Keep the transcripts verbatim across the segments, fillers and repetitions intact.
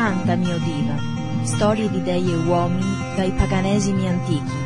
Canta, mio diva, storie di dei e uomini dai paganesimi antichi.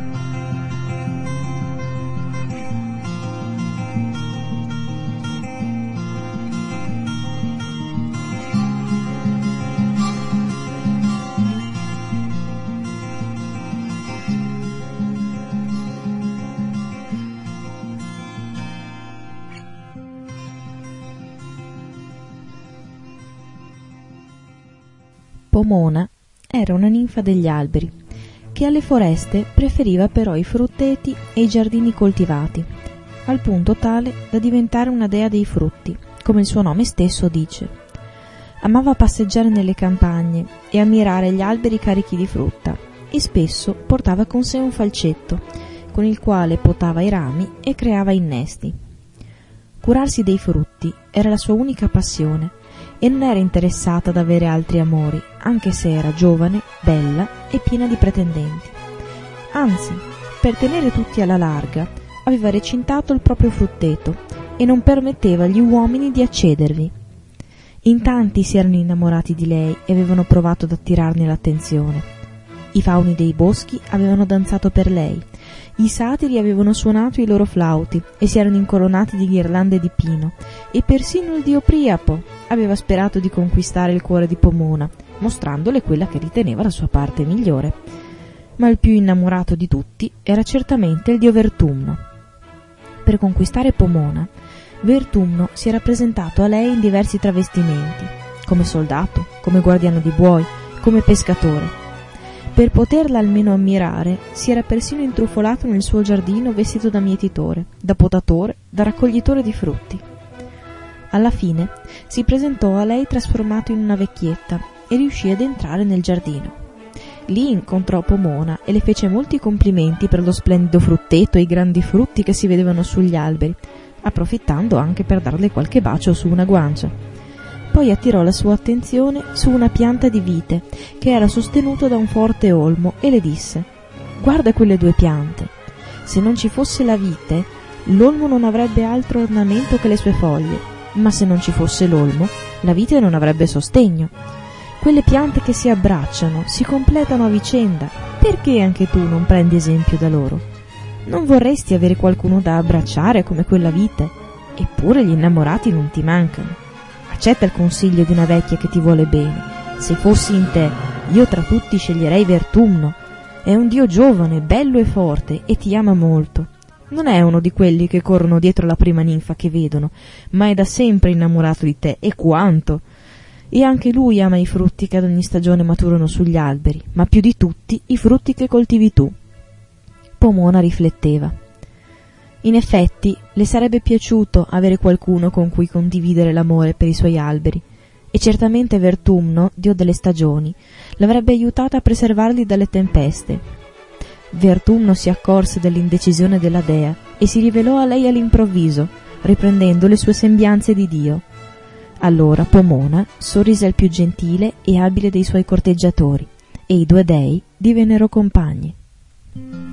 Pomona era una ninfa degli alberi, che alle foreste preferiva però i frutteti e i giardini coltivati, al punto tale da diventare una dea dei frutti, come il suo nome stesso dice. Amava passeggiare nelle campagne e ammirare gli alberi carichi di frutta, e spesso portava con sé un falcetto, con il quale potava i rami e creava innesti. Curarsi dei frutti era la sua unica passione, e non era interessata ad avere altri amori, anche se era giovane, bella e piena di pretendenti. Anzi, per tenere tutti alla larga, aveva recintato il proprio frutteto e non permetteva agli uomini di accedervi. In tanti si erano innamorati di lei e avevano provato ad attirarne l'attenzione. I fauni dei boschi avevano danzato per lei, i satiri avevano suonato i loro flauti e si erano incoronati di ghirlande di pino, e persino il dio Priapo aveva sperato di conquistare il cuore di Pomona, mostrandole quella che riteneva la sua parte migliore. Ma il più innamorato di tutti era certamente il dio Vertumno. Per conquistare Pomona, Vertumno si era presentato a lei in diversi travestimenti, come soldato, come guardiano di buoi, come pescatore. Per poterla almeno ammirare, si era persino intrufolato nel suo giardino vestito da mietitore, da potatore, da raccoglitore di frutti. Alla fine si presentò a lei trasformato in una vecchietta e riuscì ad entrare nel giardino. Lì incontrò Pomona e le fece molti complimenti per lo splendido frutteto e i grandi frutti che si vedevano sugli alberi, approfittando anche per darle qualche bacio su una guancia. Poi attirò la sua attenzione su una pianta di vite che era sostenuto da un forte olmo e le disse: «Guarda quelle due piante. Se non ci fosse la vite, l'olmo non avrebbe altro ornamento che le sue foglie, ma se non ci fosse l'olmo, la vite non avrebbe sostegno. Quelle piante che si abbracciano, si completano a vicenda. Perché anche tu non prendi esempio da loro? Non vorresti avere qualcuno da abbracciare come quella vite? Eppure gli innamorati non ti mancano. Accetta il consiglio di una vecchia che ti vuole bene. Se fossi in te, io tra tutti sceglierei Vertumno. È un dio giovane, bello e forte, e ti ama molto. Non è uno di quelli che corrono dietro la prima ninfa che vedono, ma è da sempre innamorato di te, e quanto! E anche lui ama i frutti che ad ogni stagione maturano sugli alberi, ma più di tutti i frutti che coltivi tu». Pomona rifletteva. In effetti, le sarebbe piaciuto avere qualcuno con cui condividere l'amore per i suoi alberi, e certamente Vertumno, dio delle stagioni, l'avrebbe aiutata a preservarli dalle tempeste. Vertumno si accorse dell'indecisione della dea e si rivelò a lei all'improvviso, riprendendo le sue sembianze di dio. Allora Pomona sorrise al più gentile e abile dei suoi corteggiatori, e i due dei divennero compagni.